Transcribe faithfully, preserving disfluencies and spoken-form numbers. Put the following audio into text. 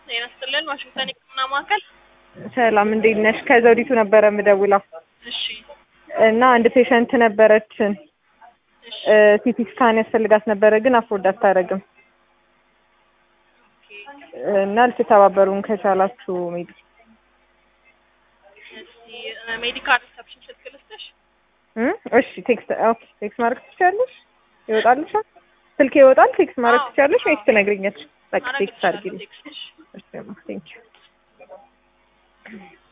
ጤናስጥልን ዋሽንግተን የህክምና ማዕከል ሰላም እንዴት ነሽ? ከዘውዲቱ ነበረ የምደውለው። እሺ እና አንድ ፔሸንት ነበረችን ሲቲ ስካን ያስፈልጋት ነበረ ግን አፎርድ አታደርግም እና ልትተባበሩን ከቻላችሁ ሜቢ እስቲ ሜዲካል ሪሰፕሽን ስልክ ልስጥሽ? እሺ ቴክስት ኦኬ ቴክስት ማድረግ ትችያለሽ? ይወጣልሻል? ስልክ ይወጣል? ቴክስት ማድረግ ትችያለሽ ወይስ ትነግሪኛለሽ? በቃ ቴክስት አድርጊልኝ። እሺ ቴንክ ዩ